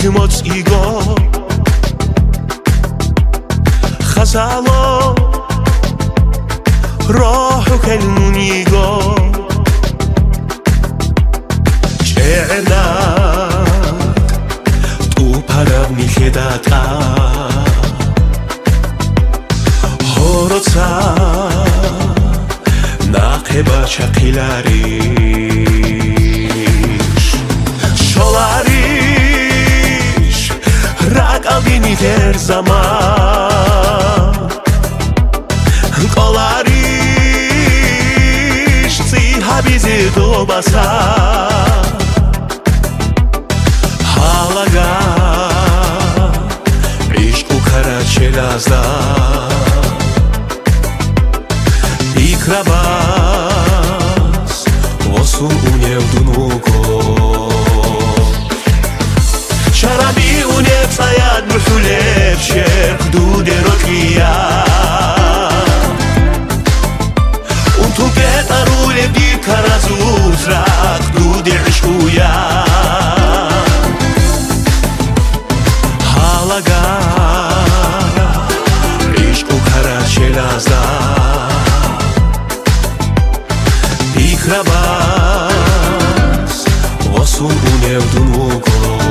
მოწიგო ხაზალო روحك المنيقو ჭერდა ტუფარავნი ხედატა ჰოროცა ნახება ჩახილარიშ შოლარიშ რაკალდინი თერზამა კოლარიშ ციხაბიზი დობასა ჰალაგა იშკუ ქარაჩელაზა იქრაბას ვოსულ უნევდუნუგო შარაბი უნებსაიად მუჰულებ შერხდუდე როქია Tu getarule di karazuz rak dude ishkuya halaga ishku karachelaza ikrabas vosul unevdunugo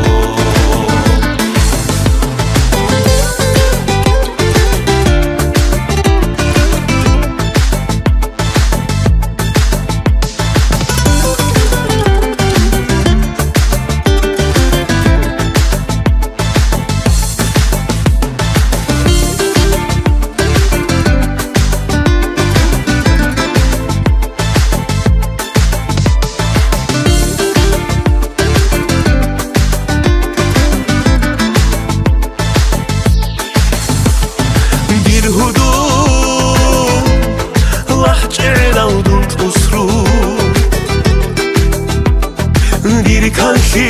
Dirkanshi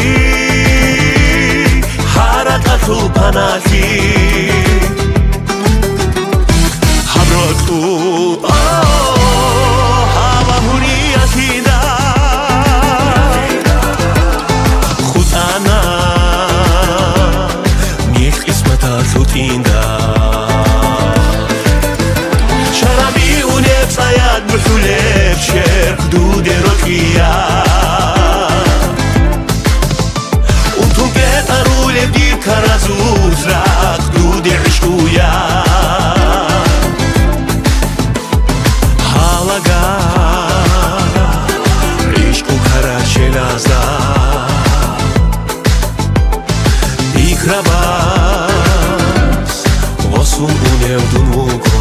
harakatu panahi Habrotu hava huriyatida Khutana Nih qismata tutinda Sharabi uneb sayad muhuleb sherq dude rokiya karazuz rak dude ishkuya halaga ishku karachelaza ikrabas vosul unevdunugo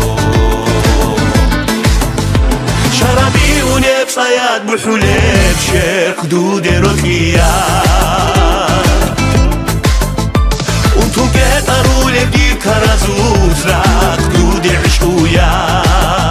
sharabi uneb sayad muhuleb sherq dude rokiya Tu getarule di karazuz rak dude ishkuya